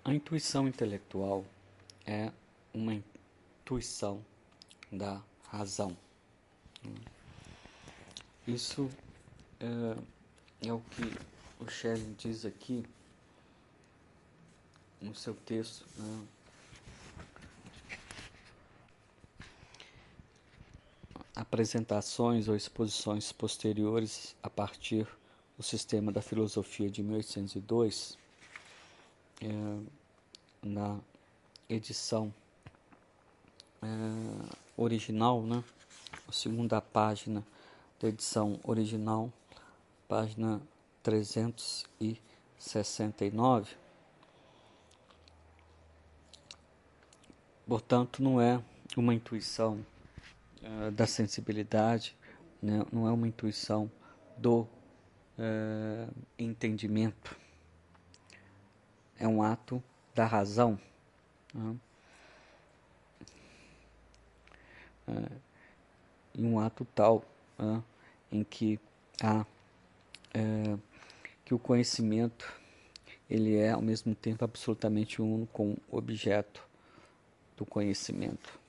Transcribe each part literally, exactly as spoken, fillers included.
A intuição intelectual é uma intuição da razão. Isso é, é o que o Schelling diz aqui no seu texto, né? Apresentações ou exposições posteriores a partir do sistema da filosofia de mil oitocentos e dois, é, na edição é, original, né? A segunda página da edição original, página trezentos e sessenta e nove. Portanto, não é uma intuição uh, da sensibilidade, né? Não é uma intuição do uh, entendimento. É um ato da razão. Né? Uh, e um ato tal uh, em que há uh, que o conhecimento ele é ao mesmo tempo absolutamente uno com o objeto do conhecimento.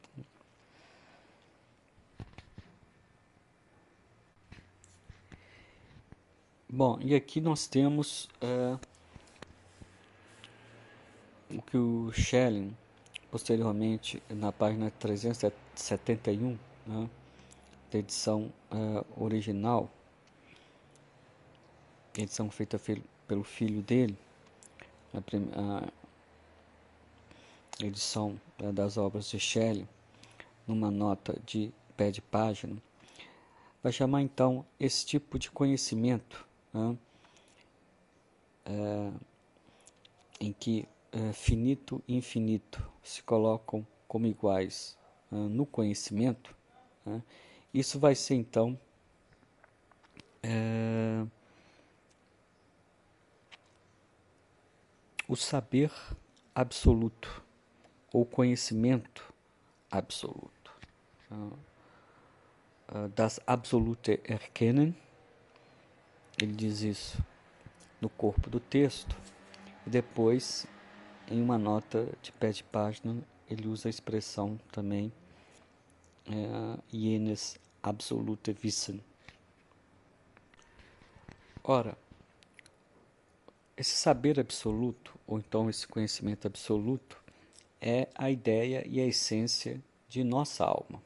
Bom, e aqui nós temos uh, o que o Schelling, posteriormente, na página trezentos e setenta e um, né, da edição uh, original, edição feita pelo filho dele, a, prim- a edição uh, das obras de Schelling, numa nota de pé de página, vai chamar então esse tipo de conhecimento, né, uh, em que uh, finito e infinito se colocam como iguais uh, no conhecimento, né, isso vai ser então uh, o saber absoluto ou conhecimento absoluto. Uh, uh, das absolute Erkennen, ele diz isso no corpo do texto, e depois, em uma nota de pé de página, ele usa a expressão também uh, jenes absolute Wissen. Ora, esse saber absoluto, ou então esse conhecimento absoluto, é a ideia e a essência de nossa alma.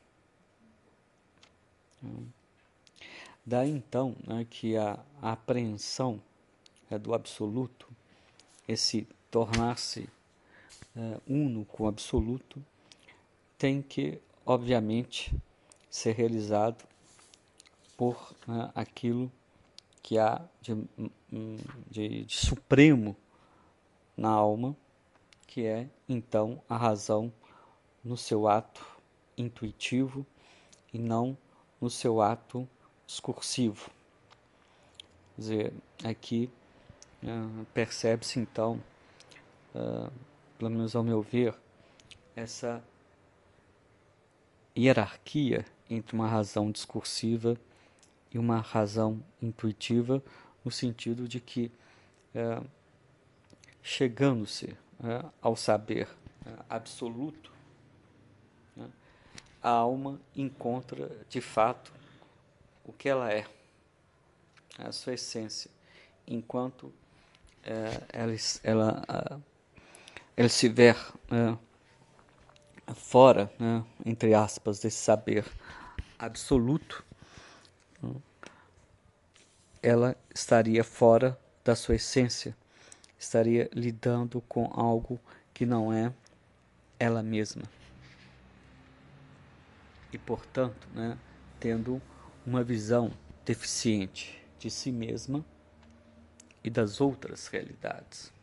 Daí então, né, que a, a apreensão é, do absoluto, esse tornar-se é, uno com o absoluto, tem que, obviamente, ser realizado por né, aquilo que há de, de, de supremo na alma, que é, então, a razão no seu ato intuitivo e não no seu ato discursivo. Quer dizer, aqui uh, percebe-se então, uh, pelo menos ao meu ver, essa hierarquia entre uma razão discursiva e uma razão intuitiva, no sentido de que, uh, chegando-se uh, ao saber uh, absoluto, né, a alma encontra de fato o que ela é, a sua essência, enquanto é, ela, ela, ela estiver é, fora, né, entre aspas, desse saber absoluto, ela estaria fora da sua essência, estaria lidando com algo que não é ela mesma. E, portanto, né, tendo uma visão deficiente de si mesma e das outras realidades.